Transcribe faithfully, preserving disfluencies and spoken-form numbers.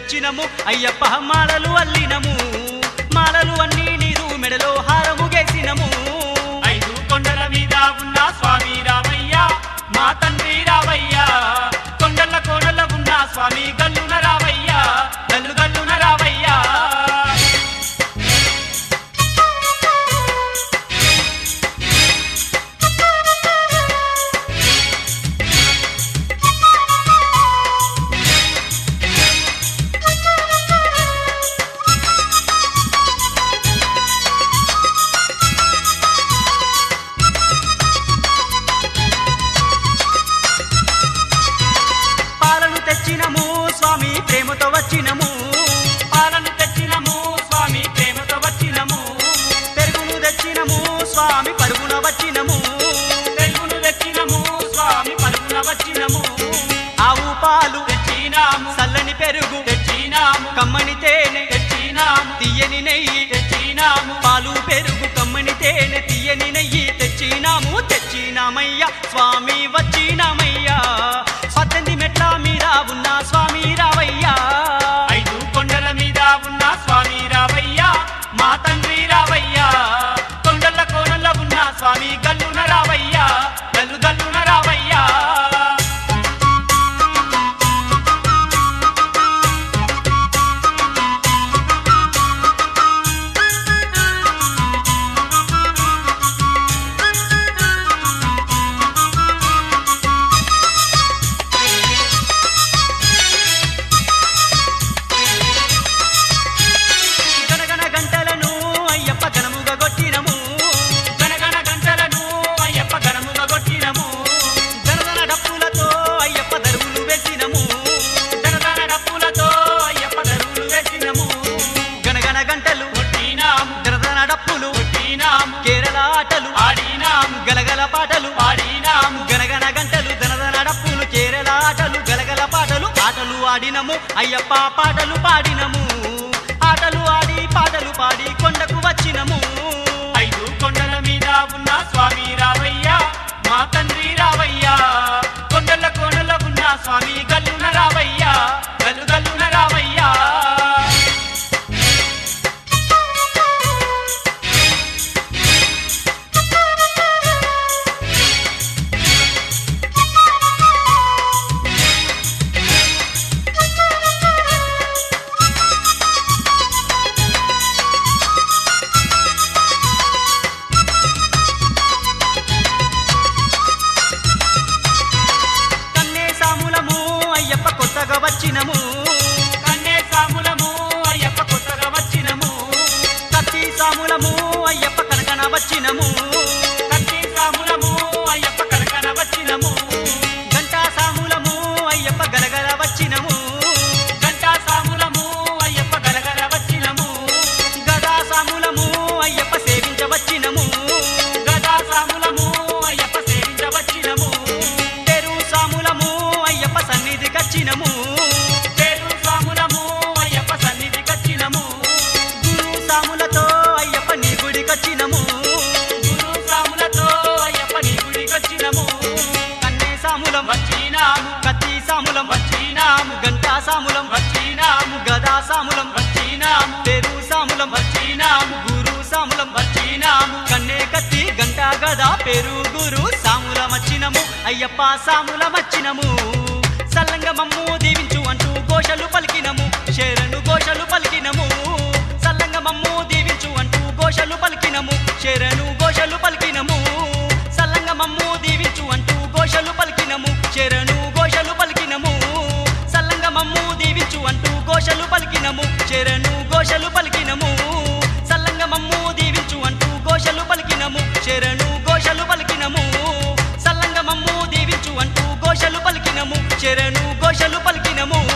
తెచ్చినము అయ్యప్ప మాలలు అల్లినము మాలలు అన్ని నీరు మెడలో హారము గేసినము ఐదు కొండల మీద ఉన్న స్వామి రావయ్య మా తండ్రి రావయ్య కొండల కోడల ఉన్న స్వామి గల్లున రావయ్య గల్లు గల్లున రావయ్య తెచ్చినము స్వామి ప్రేమతో వచ్చినము పాలను తెచ్చినము స్వామి ప్రేమతో వచ్చినము పెరుగును తెచ్చినము స్వామి పరుగున వచ్చినము పెరుగును తెచ్చినము స్వామి పరుగున వచ్చినము ఆవు పాలు తెచ్చినాము చల్లని పెరుగు తెచ్చినాము కమ్మని తేనె తెచ్చినాము తీయని నెయ్యి తెచ్చినాము పాలు పెరుగు కమ్మని తేనె తీయని నెయ్యి తెచ్చినాము తెచ్చినామయ్యా స్వామి వచ్చినామయ్యా పద్దెనిమిది మెట్ల మీద ఉన్న స్వామి రావయ్యా ఐదు కొండల మీద ఉన్న స్వామి రావయ్య మా తండ్రి రావయ్య కొండల కోనల ఉన్న స్వామి గల్లున రావయ్య గల్లు గల్లున రావయ్య గణగణ గంటలను అయ్యప్ప గణముగా కొట్టినము గణగణ గంటలను అయ్యప్ప గణముగా కొట్టినము గణగణ డప్పులతో అయ్యప్ప దరువులు వేసినము దనదన డప్పులతో అయ్యప్ప దరువులు వేసినము గణగణ గంటలు కొట్టినాము గణగణ డప్పులు కొట్టినాము కేరళ ఆటలు ఆడినాము గలగల పాటలు పాడినాము గణగణ గంటలు దనదన డప్పులు కేరళ ఆటలు గలగల పాటలు ఆటలు ఆడినము అయ్యప్ప పాటలు పాడినము ఆటలు ఆడి పాటలు పాడి కొండకు వచ్చినము ఐదు కొండల మీద ఉన్న స్వామి రావయ్య మా తండ్రి రావయ్య కొండల కోనల ఉన్న స్వామి గల్లున రావయ్య గల్లు గల్లున రావయ్య కన్నే సాములము అయ్యప్ప కొత్తగా వచ్చినము కన్నే సాములము అయ్యప్ప కొత్తగా వచ్చినము కత్తి సాములము అయ్యప్ప కనకన వచ్చినము కత్తి సాములము అయ్యప్ప కనకన వచ్చినము గంటా సాములము అయ్యప్ప గలగల వచ్చినము గంటా సాములము అయ్యప్ప గలగల వచ్చినము గదా సాములము అయ్యప్ప సేవించవచ్చినము గదా సాములము అయ్యప్ప సేవించవచ్చినము తెరు సాములము అయ్యప్ప సన్నిధి కచ్చినము పేరు సాములము అయ్యప్ప సన్నిధి కచ్చినము గురు సాములతో అయ్యప్ప నీ గుడికొచ్చినము గురు సాములతో అయ్యప్ప నీ గుడికొచ్చినము కన్నే సాములం వచ్చినాము కత్తి సాములం వచ్చినాము గంటా సాములం వచ్చినాము గదా సాములం వచ్చినాము తెరు సాములం వచ్చినాము గురు సాములం వచ్చినాము కన్నే కత్తి గంటా గదా పేరు గురు సాములమచ్చినము అయ్యప్ప సాములమచ్చినము సల్లంగ మమ్ము దీవించు అంటూ ఘోషలు పలికినము శరణు ఘోషలు పలికినము సల్లంగ మమ్ము దీవించు అంటూ ఘోషలు పలికినము శరణు ఘోషలు పలికినము సల్లంగ మమ్ము దీవించు అంటూ ఘోషలు పలికినము శరణు ఘోషలు పలికినము సల్లంగ మమ్ము దీవించు అంటూ ఘోషలు పలికినము శరణు ఘోషలు పలికినము సల్లంగ మమ్ము దీవించు అంటూ ఘోషలు పలికినము శరణు ఘోషలు పలికినము సల్లంగ మమ్ము దీవించు అంటూ ఘోషలు పలికినము శరణు ఘోషలు పలికినము